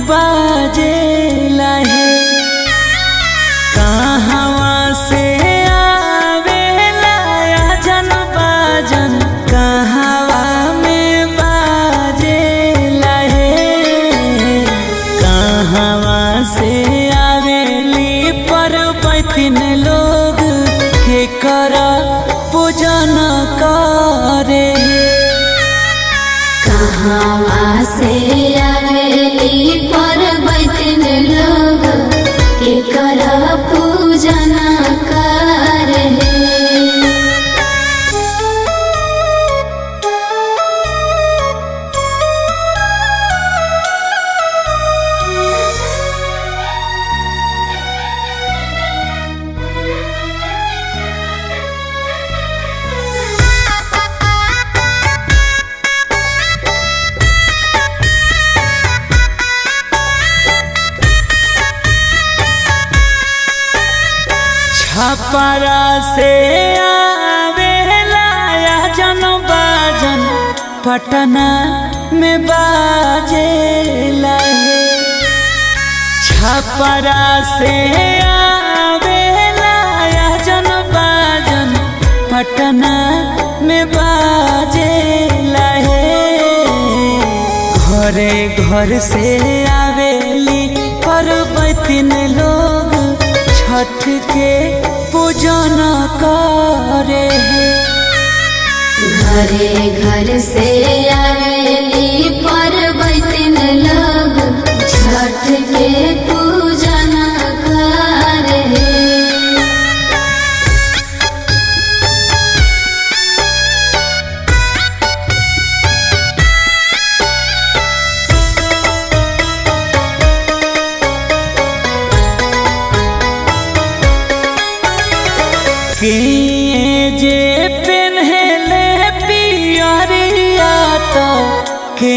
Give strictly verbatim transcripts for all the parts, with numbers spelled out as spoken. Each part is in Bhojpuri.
बाजे लहे कहाँ से आवेला अजन बाजन कहाँ में बाजे लहे कहाँ से आवेली पर बैठिन लोग के कर पूजन करे कहाँ से आवेली पर बैठिन लोग के कर पूजन करे छपरा से आवेला अजन बाजन पटना में बाजे लहे छपरा से आवेला अजन बाजन पटना में बाजे लहे घरे घर से आवेली पर बैठिन लोग छठ के पूजन करे घरे घर से आवेली पर बैठिन लोग छठ के पूजन करे के जे पेन्हले पियरिया तो के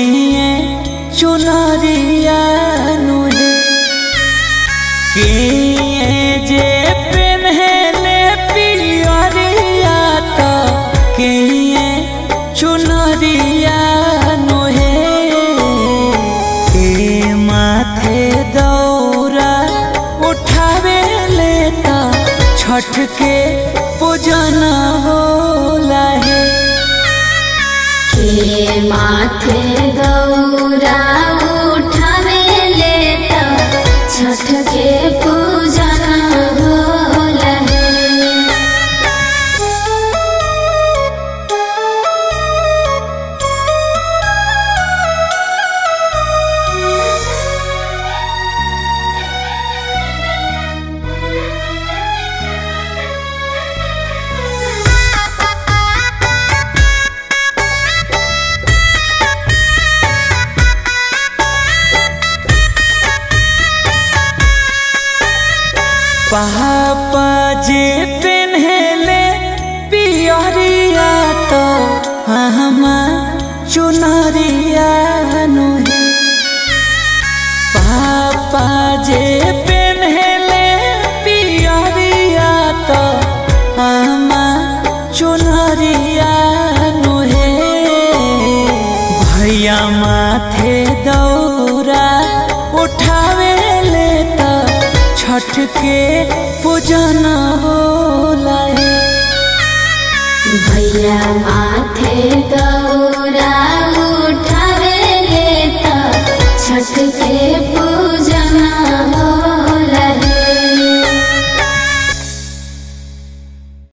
चुनरिया नुहे के जे पेन्हले पियरिया तो के चुनरिया नुहे के माथे दौरा उठावे लेता छठ के पूजन होला है के माथे दौरा उठावे लेता छठ के पूजन होला है पापा जे पेन्हले पियरिया तो हम चुनरिया नुहे पापा जे पेन्हले पियरिया तो हम चुनरिया नुहे भैया माथे दौरा उठावे लेता छठ के पूजन होला है भैया माथे दौरा